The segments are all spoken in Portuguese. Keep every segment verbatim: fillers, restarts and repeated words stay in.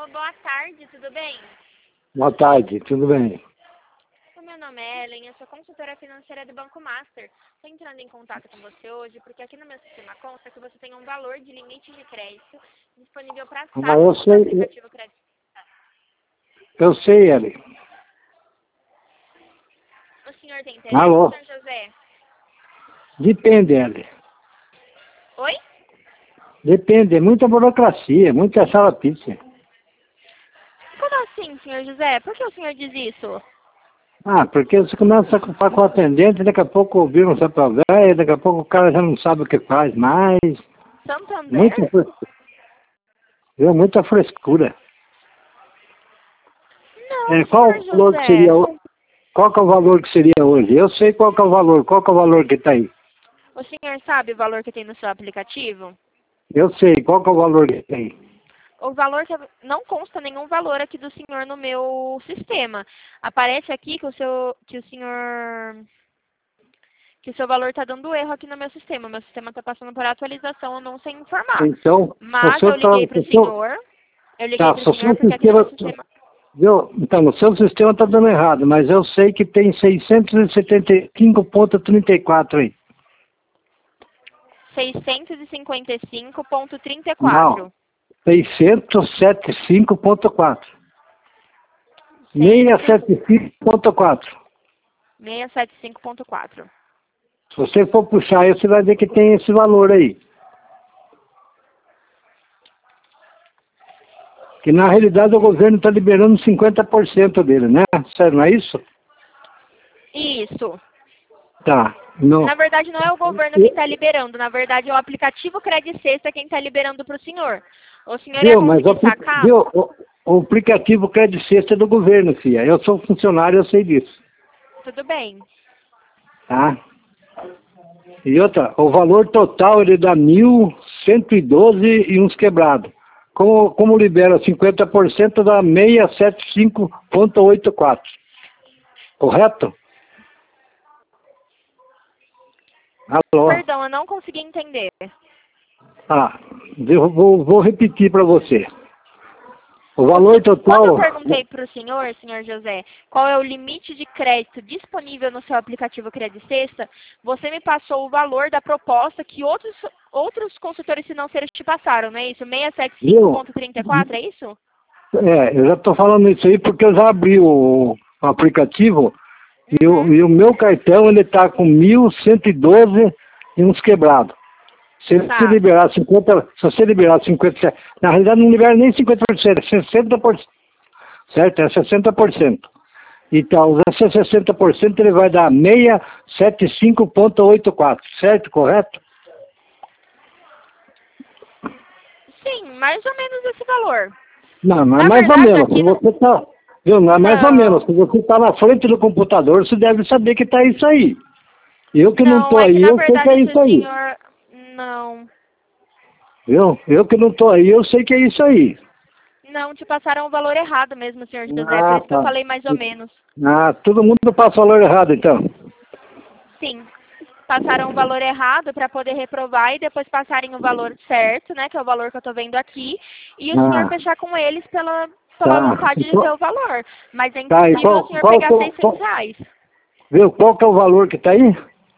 Alô, boa tarde, tudo bem? Boa tarde, tudo bem? O meu nome é Ellen, eu sou consultora financeira do Banco Master. Estou entrando em contato com você hoje porque aqui no meu sistema consta que você tem um valor de limite de crédito disponível para Ah, saque eu no seu sei, aplicativo crédito. eu sei, Ellen. O senhor tem interesse, Alô? senhor José? Depende, Ellen. Oi? Depende, é muita burocracia, muita salapícia. Como assim, senhor José? Por que o senhor diz isso? Ah, porque você começa a falar com o atendente, daqui a pouco o bicho não sabe pra velho, daqui a pouco o cara já não sabe o que faz mais. Santander? Muita frescura. Viu? Muita frescura. Não, É, qual o senhor valor que José. seria ho- qual que é o valor que seria hoje? Eu sei qual que é o valor, qual que é o valor que tá aí? O senhor sabe o valor que tem no seu aplicativo? Eu sei, qual que é o valor que tá aí? O valor que não consta nenhum valor aqui do senhor no meu sistema. Aparece aqui que o seu que o senhor que o seu valor está dando erro aqui no meu sistema. Meu sistema está passando por atualização, eu não sei informar. Então, o Mas seu, eu tá, liguei para o o seu, senhor. Eu liguei tá, para o o senhor seu porque aqui no meu sistema. sistema Viu? Então, o seu sistema está dando errado, mas eu sei que tem seiscentos e setenta e cinco ponto trinta e quatro aí. seiscentos e cinquenta e cinco ponto trinta e Não, quatro. seiscentos e setenta e cinco ponto quatro. seiscentos e setenta e cinco ponto quatro. seiscentos e setenta e cinco ponto quatro. Se você for puxar aí, você vai ver que tem esse valor aí. Que na realidade o governo está liberando cinquenta por cento dele, né? Sério, não é isso? Isso. Tá. Não. Na verdade, não é o governo quem está liberando. Na verdade, é o aplicativo Credit Sexta quem está liberando para o senhor. O senhor ia Viu? Mas o, conseguir apli- sacar? viu? O, o aplicativo Credit Sexta é do governo, filha. Eu sou funcionário, eu sei disso. Tudo bem. Tá? E outra, o valor total ele dá mil cento e doze e uns quebrados. Como, como libera cinquenta por cento dá seiscentos e setenta e cinco ponto oitenta e quatro. Correto? Alô? Perdão, eu não consegui entender. Ah, eu vou, vou repetir para você. O O valor se- Quando eu total. perguntei para o senhor, senhor José, qual é o limite de crédito disponível no seu aplicativo Credit Sexta, você me passou o valor da proposta que outros, outros consultores financeiros te passaram, não é isso? seiscentos e setenta e cinco ponto trinta e quatro, é isso? É, eu já estou falando isso aí porque eu já abri o, o aplicativo e o, Uhum. e o meu cartão ele está com mil cento e doze e uns quebrados. Se você Tá. liberar cinquenta, se você liberar cinquenta por cento, na realidade não libera nem cinquenta por cento, é sessenta por cento, certo? É sessenta por cento. Então, esse sessenta por cento ele vai dar seiscentos e setenta e cinco ponto oitenta e quatro, certo? Correto? Sim, mais ou menos esse valor. Não, não é Na mais ou verdade, menos. Se aqui no... você está, viu? Não é mais ou menos. Não, Se você está na frente do computador, você deve saber que está isso aí. Eu que não não, estou é que aí, na eu sei que é verdade se isso o aí. senhor... Não, Viu? Eu que não estou aí, eu sei que é isso aí. não, te passaram o valor errado mesmo, senhor José, por Ah, isso que eu tá. falei mais ou menos. Ah, todo mundo passa o valor errado, então. Sim, passaram o valor errado para poder reprovar e depois passarem o valor certo, né, que é o valor que eu estou vendo aqui, e o senhor Ah, fechar com eles pela, pela tá. vontade E de ter qual- o valor. Mas é Tá, e impossível o qual, senhor qual, pegar que é o- seiscentos qual, reais. viu? Qual que é o valor que está aí?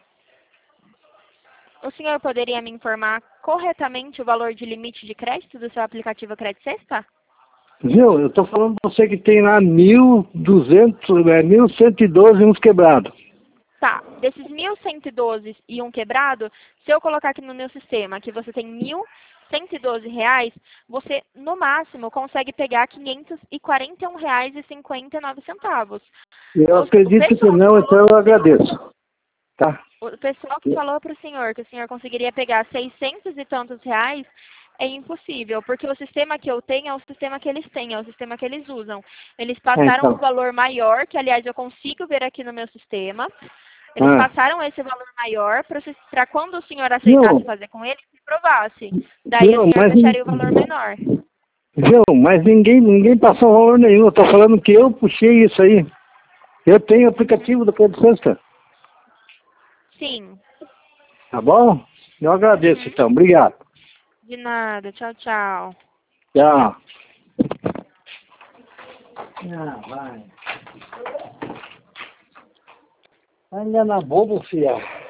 O senhor poderia me informar corretamente o valor de limite de crédito do seu aplicativo Credit Sexta? Viu? Eu estou falando para você que tem lá mil e duzentos, é, mil cento e doze e uns quebrados. Tá, desses mil cento e doze e um quebrado, se eu colocar aqui no meu sistema que você tem mil cento e doze reais, você no máximo consegue pegar quinhentos e quarenta e um reais e cinquenta e nove centavos. Eu O, o acredito que pessoal que não, falou então eu pro senhor, agradeço. Tá? o pessoal que falou para o senhor que o senhor conseguiria pegar seiscentos e tantos reais, é impossível, porque o sistema que eu tenho é o sistema que eles têm, é o sistema que eles usam. Eles É, passaram um então. valor maior, que aliás eu consigo ver aqui no meu sistema. Eles Ah. passaram esse valor maior para quando o senhor aceitasse Viu? fazer com eles, que provasse. Daí o Viu? senhor Mas, fecharia o valor menor. viu? Mas ninguém, ninguém passou valor nenhum. Eu tô falando que eu puxei isso aí. Eu tenho aplicativo do Credit Sexta. Sim. Tá bom? Eu agradeço, Uhum. então. Obrigado. De nada. Tchau, tchau. Tchau. Ah, vai. Vai enganar bobo, fiel.